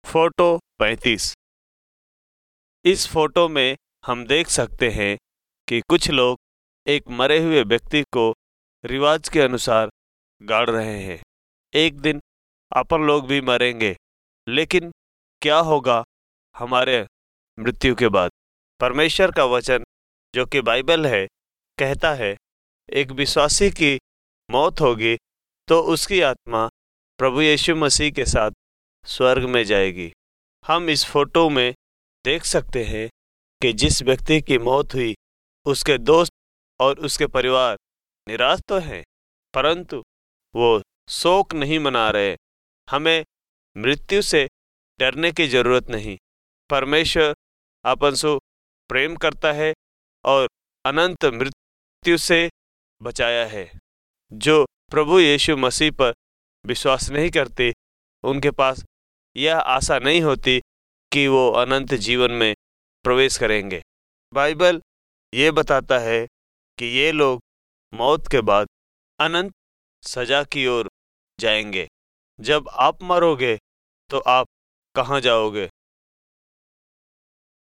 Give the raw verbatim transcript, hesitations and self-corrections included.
Photo पैंतीस। इस photo में हम देख सकते हैं कि कुछ लोग एक मरे हुए व्यक्ति को रिवाज के अनुसार गाड़ रहे हैं। एक दिन अपन लोग भी मरेंगे, लेकिन क्या होगा हमारे मृत्यु के बाद? परमेश्वर का वचन जो कि बाइबल है कहता है, एक विश्वासी की मौत होगी तो उसकी आत्मा प्रभु यीशु मसीह के साथ स्वर्ग में जाएगी। हम इस फोटो में देख सकते हैं कि जिस व्यक्ति की मौत हुई उसके दोस्त और उसके परिवार निराश तो हैं, परंतु वो शोक नहीं मना रहे। हमें मृत्यु से डरने की जरूरत नहीं। परमेश्वर अपन से प्रेम करता है और अनंत मृत्यु से बचाया है। जो प्रभु यीशु मसीह पर विश्वास नहीं करते, उनके पास यह आशा नहीं होती कि वो अनंत जीवन में प्रवेश करेंगे। बाइबल ये बताता है कि ये लोग मौत के बाद अनंत सजा की ओर जाएंगे। जब आप मरोगे तो आप कहाँ जाओगे?